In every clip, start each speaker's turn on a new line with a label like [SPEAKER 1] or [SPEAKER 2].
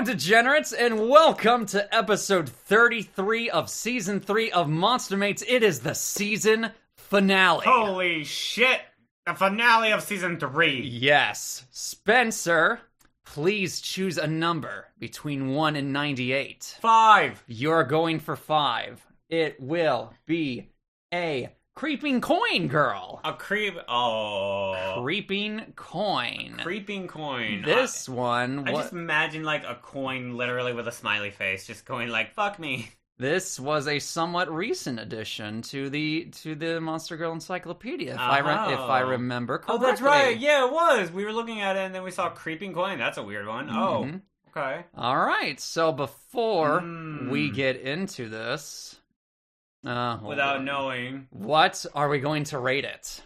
[SPEAKER 1] Degenerates, and welcome to episode 33 of season 3 of Monster Mates. It is the season finale.
[SPEAKER 2] Holy shit! The finale of season 3.
[SPEAKER 1] Yes. Spencer, please choose a number between 1 and 98.
[SPEAKER 2] 5.
[SPEAKER 1] You're going for 5. It will be a creeping coin, girl.
[SPEAKER 2] A creep. Oh.
[SPEAKER 1] Creeping coin.
[SPEAKER 2] Creeping coin.
[SPEAKER 1] This one.
[SPEAKER 2] I just imagine like a coin literally with a smiley face just going like, fuck me.
[SPEAKER 1] This was a somewhat recent addition to the Monster Girl Encyclopedia, if I remember correctly.
[SPEAKER 2] Oh, that's right. Yeah, it was. We were looking at it, and then we saw creeping coin. That's a weird one. Oh, okay.
[SPEAKER 1] All right. So before we get into this,
[SPEAKER 2] without knowing,
[SPEAKER 1] what are we going to rate it?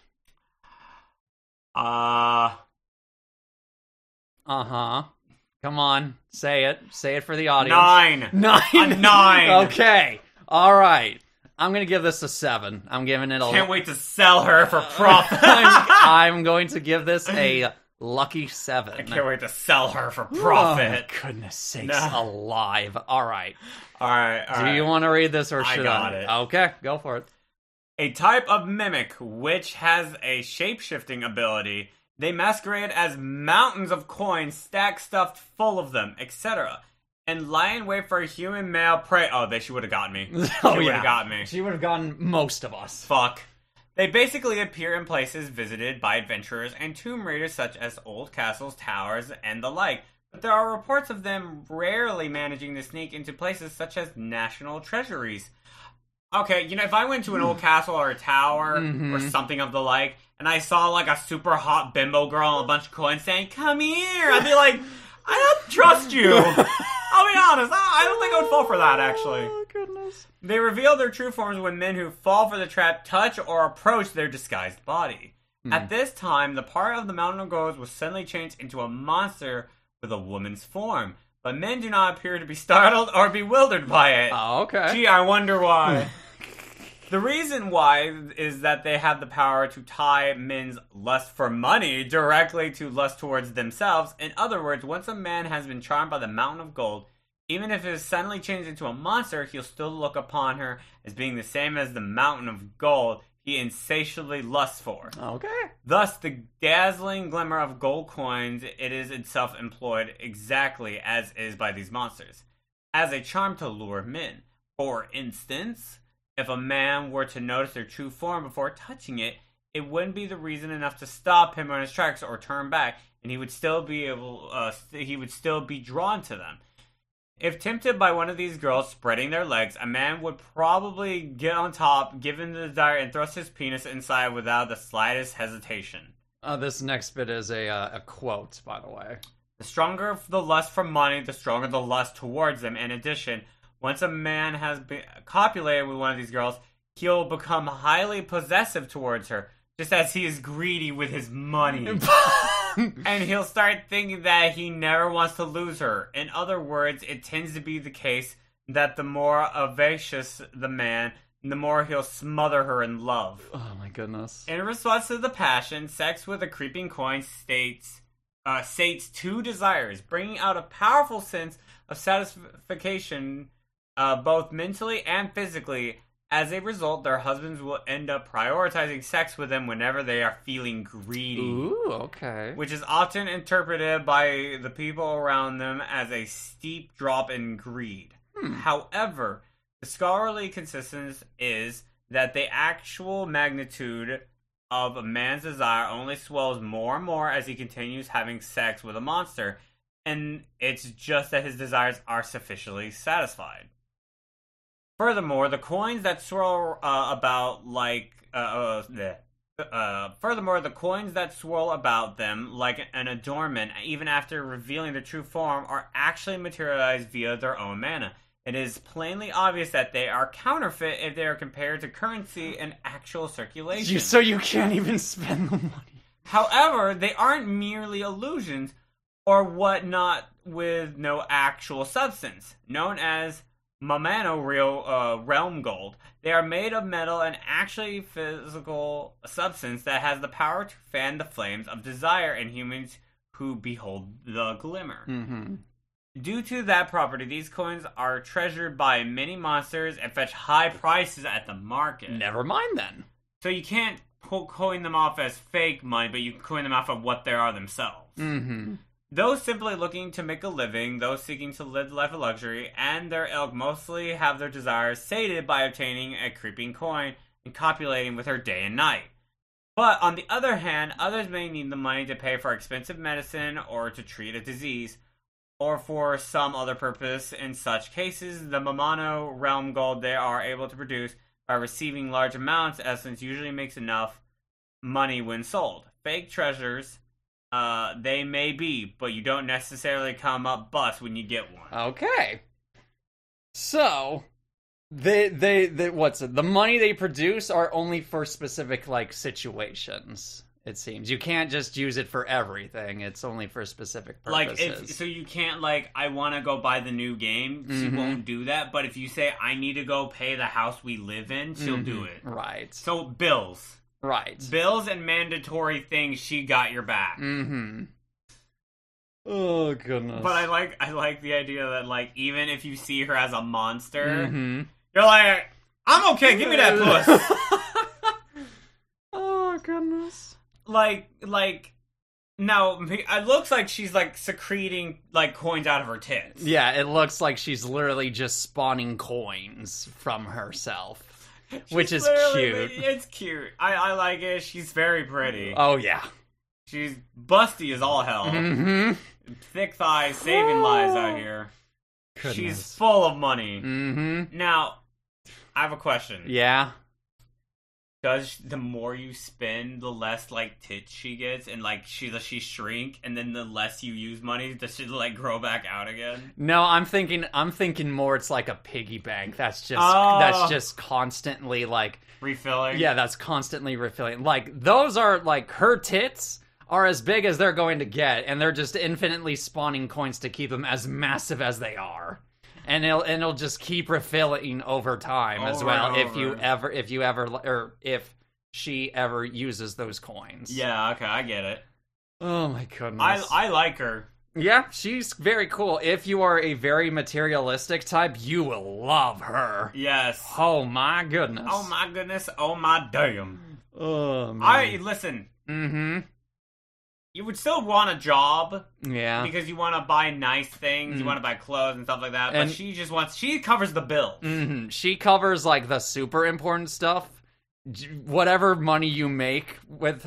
[SPEAKER 1] Come on, say it. Say it for the audience.
[SPEAKER 2] 9.
[SPEAKER 1] 9.
[SPEAKER 2] A 9.
[SPEAKER 1] Okay. All right. I'm going to give this a 7. I'm giving it a...
[SPEAKER 2] Can't wait to sell her for profit.
[SPEAKER 1] I'm going to give this a lucky 7.
[SPEAKER 2] I can't wait to sell her for profit.
[SPEAKER 1] Oh, goodness sakes alive. All right.
[SPEAKER 2] All right.
[SPEAKER 1] Do you want to read this or should I?
[SPEAKER 2] got it.
[SPEAKER 1] Okay, go for it.
[SPEAKER 2] A type of mimic which has a shape-shifting ability. They masquerade as mountains of coins stacked stuffed full of them, etc. And lie in wait for a human male prey. Oh, she would have gotten me. She would have got me.
[SPEAKER 1] She would have gotten most of us.
[SPEAKER 2] Fuck. They basically appear in places visited by adventurers and tomb raiders such as old castles, towers, and the like. But there are reports of them rarely managing to sneak into places such as national treasuries. Okay, if I went to an old castle or a tower or something of the like, and I saw like a super hot bimbo girl and a bunch of coins saying, "Come here," I'd be like, I don't trust you. I'll be honest, I don't think I would fall for that, actually.
[SPEAKER 1] Oh, goodness.
[SPEAKER 2] They reveal their true forms when men who fall for the trap touch or approach their disguised body. At this time, the part of the Mountain of Gold was suddenly changed into a monster with a woman's form. But men do not appear to be startled or bewildered by it.
[SPEAKER 1] Oh, okay.
[SPEAKER 2] Gee, I wonder why. The reason why is that they have the power to tie men's lust for money directly to lust towards themselves. In other words, once a man has been charmed by the Mountain of Gold, even if it is suddenly changed into a monster, he'll still look upon her as being the same as the Mountain of Gold he insatiably lusts for.
[SPEAKER 1] Okay.
[SPEAKER 2] Thus, the dazzling glimmer of gold coins, it is itself employed exactly as is by these monsters, as a charm to lure men. For instance, if a man were to notice their true form before touching it, it wouldn't be the reason enough to stop him on his tracks or turn back, and he would still be drawn to them. If tempted by one of these girls spreading their legs, a man would probably get on top, given the desire, and thrust his penis inside without the slightest hesitation.
[SPEAKER 1] This next bit is a quote, by the way.
[SPEAKER 2] The stronger the lust for money, the stronger the lust towards them. In addition, once a man has been copulated with one of these girls, he'll become highly possessive towards her, just as he is greedy with his money. And he'll start thinking that he never wants to lose her. In other words, it tends to be the case that the more avaricious the man, the more he'll smother her in love.
[SPEAKER 1] Oh my goodness.
[SPEAKER 2] In response to the passion, sex with a creeping coin sates two desires, bringing out a powerful sense of satisfaction both mentally and physically. As a result, their husbands will end up prioritizing sex with them whenever they are feeling greedy.
[SPEAKER 1] Ooh, okay.
[SPEAKER 2] Which is often interpreted by the people around them as a steep drop in greed. However, the scholarly consensus is that the actual magnitude of a man's desire only swells more and more as he continues having sex with a monster, and it's just that his desires are sufficiently satisfied. Furthermore, the coins that swirl about them like an adornment, even after revealing their true form, are actually materialized via their own mana. It is plainly obvious that they are counterfeit if they are compared to currency in actual circulation.
[SPEAKER 1] So you can't even spend the money.
[SPEAKER 2] However, they aren't merely illusions or whatnot with no actual substance, known as Mamano realm gold. They are made of metal and actually physical substance that has the power to fan the flames of desire in humans who behold the glimmer. Due to that property, these coins are treasured by many monsters and fetch high prices at the market.
[SPEAKER 1] Never mind then.
[SPEAKER 2] So you can't coin them off as fake money, but you can coin them off of what they are themselves.
[SPEAKER 1] Mm-hmm.
[SPEAKER 2] Those simply looking to make a living, those seeking to live the life of luxury, and their ilk mostly have their desires sated by obtaining a creeping coin and copulating with her day and night. But on the other hand, others may need the money to pay for expensive medicine or to treat a disease, or for some other purpose. In such cases, the Mamano realm gold they are able to produce by receiving large amounts, essence usually makes enough money when sold. Fake treasures, they may be, but you don't necessarily come up bust when you get one.
[SPEAKER 1] Okay. So, the money they produce are only for specific, like, situations, it seems. You can't just use it for everything. It's only for specific purposes.
[SPEAKER 2] So you can't, like, I want to go buy the new game. She won't do that. But if you say, I need to go pay the house we live in, she'll do it.
[SPEAKER 1] Right.
[SPEAKER 2] So, bills.
[SPEAKER 1] Right.
[SPEAKER 2] Bills and mandatory things, she got your back.
[SPEAKER 1] Mm-hmm. Oh, goodness.
[SPEAKER 2] But I like the idea that, like, even if you see her as a monster,
[SPEAKER 1] you're
[SPEAKER 2] like, I'm okay, give me that puss.
[SPEAKER 1] Oh, goodness.
[SPEAKER 2] Like, now, it looks like she's, like, secreting, like, coins out of her tits.
[SPEAKER 1] Yeah, it looks like she's literally just spawning coins from herself. Which is cute.
[SPEAKER 2] It's cute. I like it. She's very pretty.
[SPEAKER 1] Oh, yeah.
[SPEAKER 2] She's busty as all hell.
[SPEAKER 1] Mm-hmm.
[SPEAKER 2] Thick thighs, saving lives out here.
[SPEAKER 1] Goodness.
[SPEAKER 2] She's full of money.
[SPEAKER 1] Mm-hmm.
[SPEAKER 2] Now, I have a question.
[SPEAKER 1] Yeah?
[SPEAKER 2] Does the more you spend, the less, like, tits she gets, and, like, she shrink, and then the less you use money, does she, like, grow back out again?
[SPEAKER 1] No, I'm thinking more it's like a piggy bank. That's just constantly, like...
[SPEAKER 2] refilling?
[SPEAKER 1] Yeah, that's constantly refilling. Like, those are, like, her tits are as big as they're going to get, and they're just infinitely spawning coins to keep them as massive as they are. And it'll just keep refilling over time as well if she ever uses those coins.
[SPEAKER 2] Yeah, okay, I get it.
[SPEAKER 1] Oh my goodness.
[SPEAKER 2] I like her.
[SPEAKER 1] Yeah, she's very cool. If you are a very materialistic type, you will love her.
[SPEAKER 2] Yes.
[SPEAKER 1] Oh my goodness.
[SPEAKER 2] Oh my goodness. Oh my damn.
[SPEAKER 1] Oh man.
[SPEAKER 2] Listen.
[SPEAKER 1] Mm-hmm.
[SPEAKER 2] You would still want a job.
[SPEAKER 1] Yeah.
[SPEAKER 2] Because you want to buy nice things, you want to buy clothes and stuff like that, but she covers the bill.
[SPEAKER 1] Mm-hmm. She covers, like, the super important stuff. Whatever money you make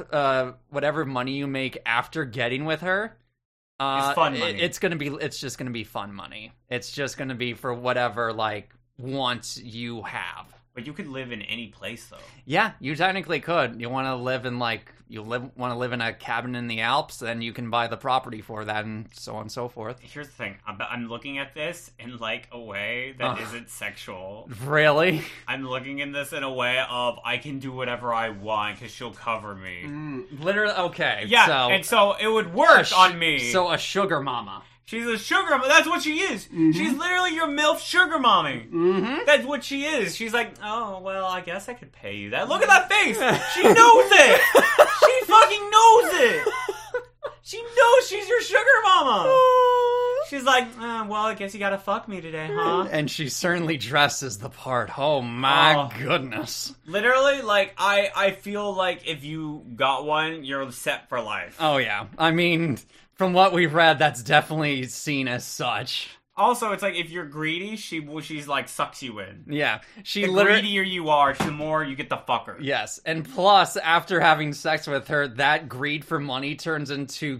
[SPEAKER 1] after getting with her,
[SPEAKER 2] it's fun money.
[SPEAKER 1] It's just gonna be fun money. It's just gonna be for whatever, like, wants you have.
[SPEAKER 2] But you could live in any place, though.
[SPEAKER 1] Yeah, you technically could. You want to live in, like, want to live in a cabin in the Alps, then you can buy the property for that, and so on and so forth.
[SPEAKER 2] Here's the thing. I'm looking at this in, like, a way that isn't sexual.
[SPEAKER 1] Really?
[SPEAKER 2] I'm looking in this in a way of, I can do whatever I want, because she'll cover me.
[SPEAKER 1] Literally, okay.
[SPEAKER 2] Yeah, so it would work on me.
[SPEAKER 1] So a sugar mama.
[SPEAKER 2] She's a sugar mama. That's what she is. Mm-hmm. She's literally your MILF sugar mommy. Mm-hmm. That's what she is. She's like, oh, well, I guess I could pay you that. Look at that face. She knows it. She fucking knows it. She knows she's your sugar mama. She's like, well, I guess you gotta fuck me today, huh?
[SPEAKER 1] And she certainly dresses the part. Oh, my goodness.
[SPEAKER 2] Literally, like, I feel like if you got one, you're set for life.
[SPEAKER 1] Oh, yeah. I mean... From what we've read, that's definitely seen as such.
[SPEAKER 2] Also, it's like, if you're greedy, she's like, sucks you in.
[SPEAKER 1] Yeah.
[SPEAKER 2] The greedier you are, the more you get the fucker.
[SPEAKER 1] Yes. And plus, after having sex with her, that greed for money turns into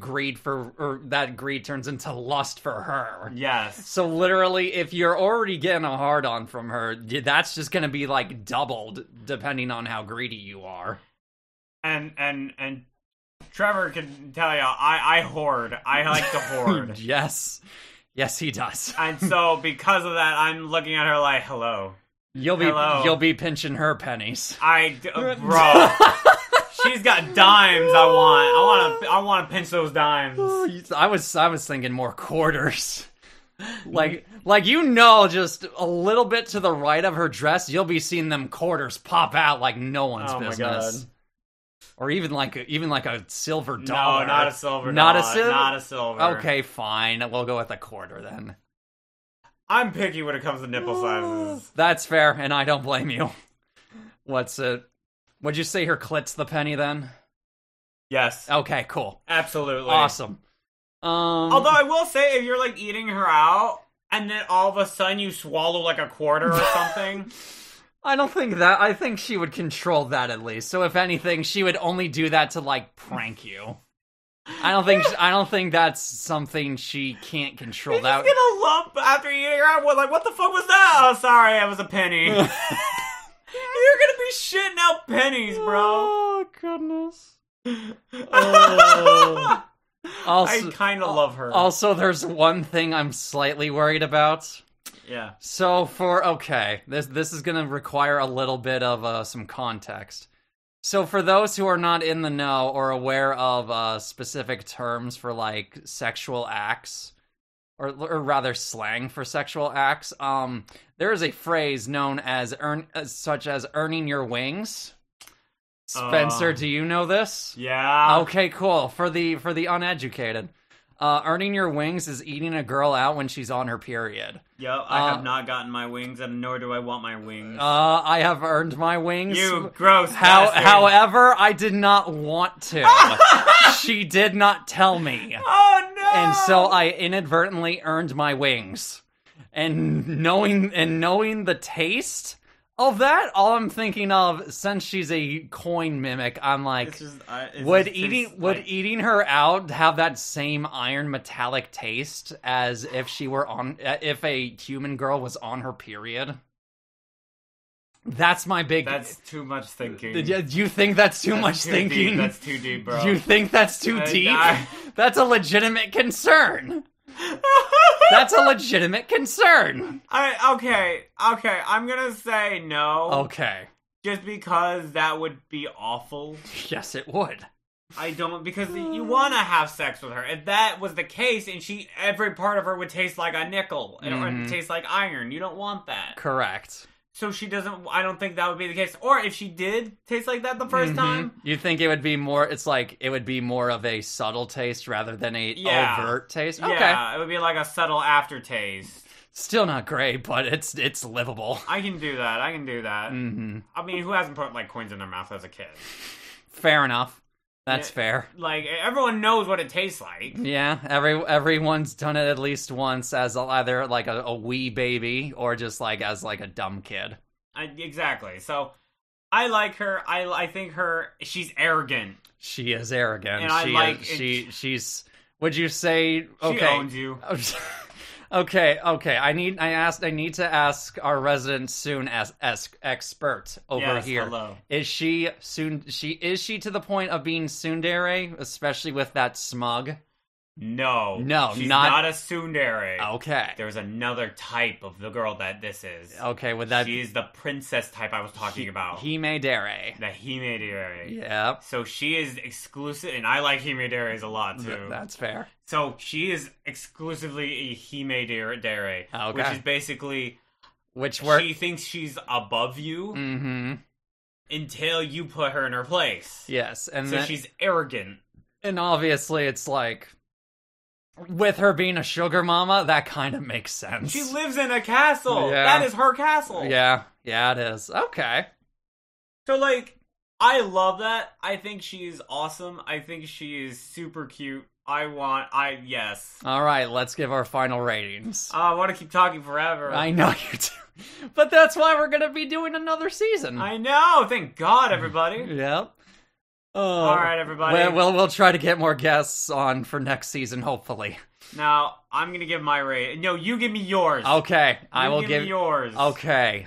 [SPEAKER 1] lust for her.
[SPEAKER 2] Yes.
[SPEAKER 1] So literally, if you're already getting a hard-on from her, that's just gonna be, like, doubled, depending on how greedy you are.
[SPEAKER 2] And Trevor can tell you, I hoard. I like to hoard.
[SPEAKER 1] Yes, he does.
[SPEAKER 2] And so, because of that, I'm looking at her like, hello.
[SPEAKER 1] You'll be pinching her pennies.
[SPEAKER 2] Bro, she's got dimes. I want to pinch those dimes.
[SPEAKER 1] I was thinking more quarters. Like just a little bit to the right of her dress, you'll be seeing them quarters pop out like no one's business.
[SPEAKER 2] My God.
[SPEAKER 1] Or even like a silver dollar.
[SPEAKER 2] No, not a silver
[SPEAKER 1] Not
[SPEAKER 2] dollar.
[SPEAKER 1] a silver?
[SPEAKER 2] Not a silver.
[SPEAKER 1] Okay, fine. We'll go with a quarter then.
[SPEAKER 2] I'm picky when it comes to nipple sizes.
[SPEAKER 1] That's fair, and I don't blame you. What's it? Would you say her clit's the penny then?
[SPEAKER 2] Yes.
[SPEAKER 1] Okay, cool.
[SPEAKER 2] Absolutely.
[SPEAKER 1] Awesome.
[SPEAKER 2] Although I will say, if you're like eating her out, and then all of a sudden you swallow like a quarter or something.
[SPEAKER 1] I don't think that. I think she would control that at least. So if anything, she would only do that to like prank you. I don't think that's something she can't control.
[SPEAKER 2] You're just gonna lump after eating her out. Like, what the fuck was that? Oh, sorry, it was a penny. You're gonna be shitting out pennies, bro.
[SPEAKER 1] Oh goodness. Oh. Also,
[SPEAKER 2] I kind of love her.
[SPEAKER 1] Also, there's one thing I'm slightly worried about.
[SPEAKER 2] Yeah.
[SPEAKER 1] So this is gonna require a little bit of some context. So for those who are not in the know or aware of specific terms for like sexual acts, or rather slang for sexual acts, there is a phrase known as such as earning your wings. Spencer, do you know this?
[SPEAKER 2] Yeah.
[SPEAKER 1] Okay, cool. For the uneducated, earning your wings is eating a girl out when she's on her period.
[SPEAKER 2] Yep, I have not gotten my wings, and nor do I want my wings.
[SPEAKER 1] I have earned my wings.
[SPEAKER 2] You gross bastard.
[SPEAKER 1] However, I did not want to. She did not tell me.
[SPEAKER 2] Oh no!
[SPEAKER 1] And so I inadvertently earned my wings. And knowing the taste of that, all I'm thinking of, since she's a coin mimic, I'm like, would eating her out have that same iron metallic taste as if if a human girl was on her period? That's my big.
[SPEAKER 2] That's too much thinking.
[SPEAKER 1] You think that's too much thinking?
[SPEAKER 2] Deep. That's too deep, bro.
[SPEAKER 1] You think that's too deep? That's a legitimate concern. That's a legitimate concern.
[SPEAKER 2] Okay, I'm gonna say no.
[SPEAKER 1] Okay.
[SPEAKER 2] Just because that would be awful.
[SPEAKER 1] Yes, it would.
[SPEAKER 2] I don't, because you want to have sex with her. If that was the case, and every part of her would taste like a nickel, or taste like iron, you don't want that.
[SPEAKER 1] Correct.
[SPEAKER 2] So she doesn't, I don't think that would be the case. Or if she did taste like that the first time.
[SPEAKER 1] You think it would be more, it would be more of a subtle taste rather than a overt taste? Okay.
[SPEAKER 2] Yeah, it would be like a subtle aftertaste.
[SPEAKER 1] Still not great, but it's livable.
[SPEAKER 2] I can do that.
[SPEAKER 1] Mm-hmm.
[SPEAKER 2] I mean, who hasn't put like coins in their mouth as a kid?
[SPEAKER 1] Fair enough. That's fair.
[SPEAKER 2] Like, everyone knows what it tastes like.
[SPEAKER 1] Yeah, everyone's done it at least once as either like a wee baby or just like as like a dumb kid.
[SPEAKER 2] Exactly. So, I like her. I think she's arrogant.
[SPEAKER 1] She is arrogant.
[SPEAKER 2] And
[SPEAKER 1] she's. Would you say? Okay.
[SPEAKER 2] She owns you.
[SPEAKER 1] Okay. I need to ask our resident soon as expert over here.
[SPEAKER 2] Hello.
[SPEAKER 1] Is she to the point of being tsundere, especially with that smug?
[SPEAKER 2] No, she's
[SPEAKER 1] not
[SPEAKER 2] a tsundere.
[SPEAKER 1] Okay,
[SPEAKER 2] there's another type of the girl that this is.
[SPEAKER 1] Okay, with that,
[SPEAKER 2] she's the princess type I was talking about.
[SPEAKER 1] Himedare.
[SPEAKER 2] The Himedare.
[SPEAKER 1] Yeah.
[SPEAKER 2] So she is exclusive, and I like Himederes a lot too.
[SPEAKER 1] That's fair.
[SPEAKER 2] So she is exclusively a Himedare, which is basically she thinks she's above you until you put her in her place.
[SPEAKER 1] Yes, and
[SPEAKER 2] so she's arrogant.
[SPEAKER 1] And obviously, it's like, with her being a sugar mama, that kind of makes sense.
[SPEAKER 2] She lives in a castle.
[SPEAKER 1] Yeah.
[SPEAKER 2] That is her castle.
[SPEAKER 1] Yeah, it is. Okay.
[SPEAKER 2] So, like, I love that. I think she's awesome. I think she is super cute. Yes.
[SPEAKER 1] All right, let's give our final ratings.
[SPEAKER 2] I want to keep talking forever.
[SPEAKER 1] I know you do. But that's why we're going to be doing another season.
[SPEAKER 2] I know. Thank God, everybody.
[SPEAKER 1] Yep.
[SPEAKER 2] All right, everybody.
[SPEAKER 1] We'll try to get more guests on for next season, hopefully.
[SPEAKER 2] Now, I'm going to give my rating. No, you give me yours.
[SPEAKER 1] Okay, I will
[SPEAKER 2] give me yours.
[SPEAKER 1] Okay.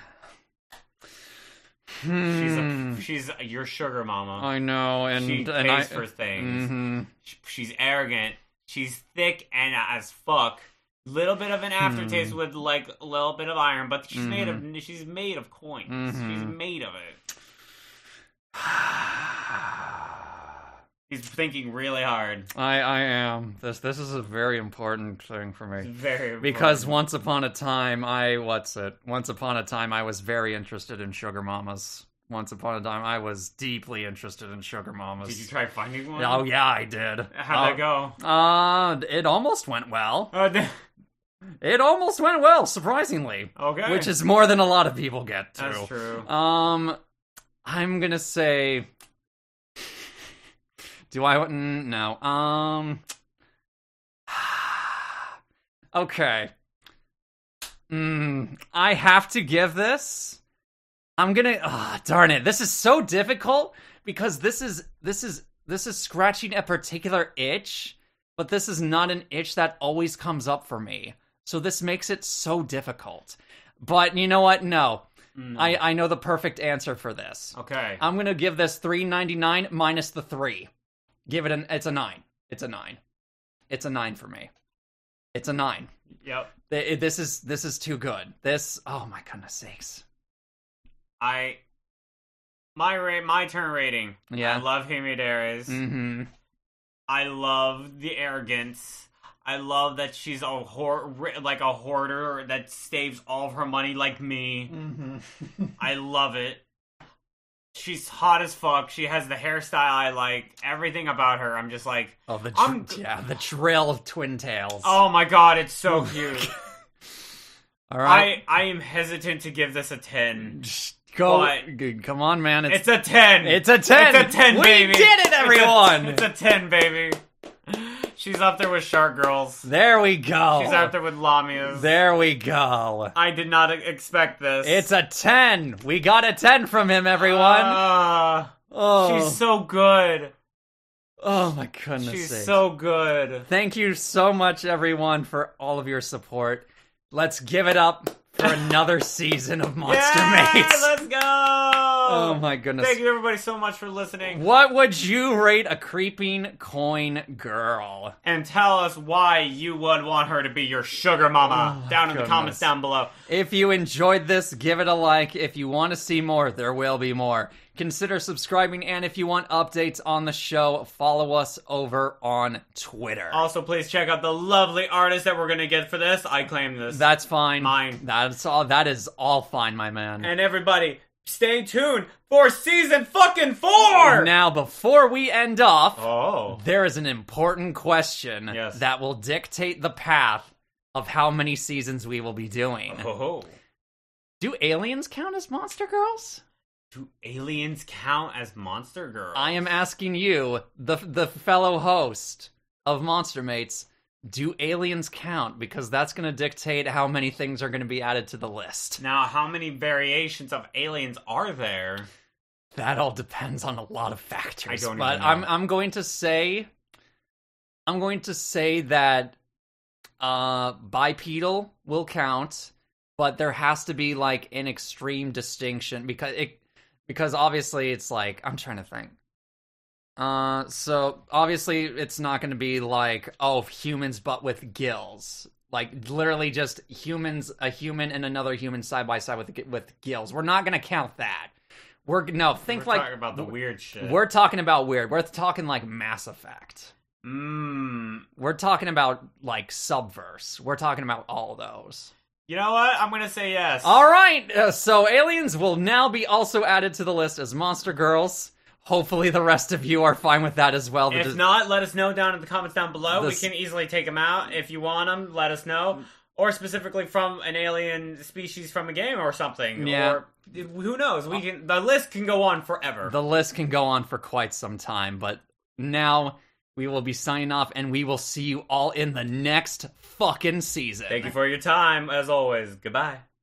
[SPEAKER 2] She's your sugar mama.
[SPEAKER 1] I know, and
[SPEAKER 2] she pays for things.
[SPEAKER 1] Mm-hmm.
[SPEAKER 2] She's arrogant. She's thick and as fuck. Little bit of an aftertaste with like a little bit of iron, but she's made of coins. She's made of it. He's thinking really hard.
[SPEAKER 1] I am. This is a very important thing for me.
[SPEAKER 2] It's very important.
[SPEAKER 1] Because once upon a time I was very interested in sugar mamas. Once upon a time, I was deeply interested in sugar mamas.
[SPEAKER 2] Did you try finding one?
[SPEAKER 1] Oh yeah, I did.
[SPEAKER 2] How'd that go?
[SPEAKER 1] It almost went well.
[SPEAKER 2] Oh,
[SPEAKER 1] It almost went well, surprisingly.
[SPEAKER 2] okay.
[SPEAKER 1] Which is more than a lot of people get to.
[SPEAKER 2] That's true.
[SPEAKER 1] I'm gonna say. Do I? No. Okay. I have to give this. I'm gonna. Darn it! This is so difficult because this is scratching a particular itch, but this is not an itch that always comes up for me. So this makes it so difficult. But you know what? No. I know the perfect answer for this.
[SPEAKER 2] Okay.
[SPEAKER 1] I'm gonna give this $3.99 minus the 3. Give it it's a 9. It's a 9. It's a 9 for me. It's a 9.
[SPEAKER 2] Yep.
[SPEAKER 1] This is too good. This, oh my goodness sakes.
[SPEAKER 2] My turn rating.
[SPEAKER 1] Yeah.
[SPEAKER 2] I love Himidares.
[SPEAKER 1] Mm-hmm.
[SPEAKER 2] I love the arrogance. I love that she's a hoarder that saves all of her money like me.
[SPEAKER 1] Mm-hmm.
[SPEAKER 2] I love it. She's hot as fuck. She has the hairstyle I like. Everything about her. I'm just like...
[SPEAKER 1] Oh, the trail of twin tails.
[SPEAKER 2] Oh my god, it's so cute.
[SPEAKER 1] All right.
[SPEAKER 2] I am hesitant to give this a 10.
[SPEAKER 1] Come on, man.
[SPEAKER 2] It's a 10.
[SPEAKER 1] It's a 10.
[SPEAKER 2] It's a 10, baby.
[SPEAKER 1] We did it, everyone.
[SPEAKER 2] It's a 10, baby. She's up there with Shark Girls.
[SPEAKER 1] There we go.
[SPEAKER 2] She's up there with Lamias.
[SPEAKER 1] There we go.
[SPEAKER 2] I did not expect this.
[SPEAKER 1] It's a 10. We got a 10 from him, everyone.
[SPEAKER 2] She's so good.
[SPEAKER 1] Oh my goodness.
[SPEAKER 2] She's so good.
[SPEAKER 1] Thank you so much, everyone, for all of your support. Let's give it up for another season of Monster Mates.
[SPEAKER 2] Let's go!
[SPEAKER 1] Oh my goodness.
[SPEAKER 2] Thank you everybody so much for listening.
[SPEAKER 1] What would you rate a creeping coin girl?
[SPEAKER 2] And tell us why you would want her to be your sugar mama down in the comments down below.
[SPEAKER 1] If you enjoyed this, give it a like. If you want to see more, there will be more. Consider subscribing, and if you want updates on the show, follow us over on Twitter.
[SPEAKER 2] Also, please check out the lovely artist that we're going to get for this. I claim this.
[SPEAKER 1] That's fine.
[SPEAKER 2] Mine.
[SPEAKER 1] That's all. That is all fine, my man.
[SPEAKER 2] And everybody, stay tuned for season fucking 4!
[SPEAKER 1] Now, before we end off,
[SPEAKER 2] there
[SPEAKER 1] is an important question that will dictate the path of how many seasons we will be doing. Do aliens count as monster girls?
[SPEAKER 2] Do aliens count as monster girls?
[SPEAKER 1] I am asking you, the fellow host of Monster Mates, do aliens count? Because that's going to dictate how many things are going to be added to the list.
[SPEAKER 2] Now, how many variations of aliens are there?
[SPEAKER 1] That all depends on a lot of factors.
[SPEAKER 2] I don't
[SPEAKER 1] but
[SPEAKER 2] even know.
[SPEAKER 1] I'm going to say that bipedal will count, but there has to be like an extreme distinction because obviously it's like, I'm trying to think. So obviously it's not going to be like, humans but with gills. Like literally just a human and another human side by side with gills. We're not going to count that. We're talking
[SPEAKER 2] about the weird shit.
[SPEAKER 1] We're talking about weird. We're talking like Mass Effect. We're talking about like Subverse. We're talking about all those.
[SPEAKER 2] You know what? I'm going to say yes.
[SPEAKER 1] All right. So aliens will now be also added to the list as monster girls. Hopefully the rest of you are fine with that as well.
[SPEAKER 2] If not, let us know down in the comments down below. We can easily take them out. If you want them, let us know. Or specifically from an alien species from a game or something.
[SPEAKER 1] Yeah.
[SPEAKER 2] Or who knows? The list can go on forever.
[SPEAKER 1] The list can go on for quite some time. But now we will be signing off, and we will see you all in the next fucking season.
[SPEAKER 2] Thank you for your time, as always. Goodbye.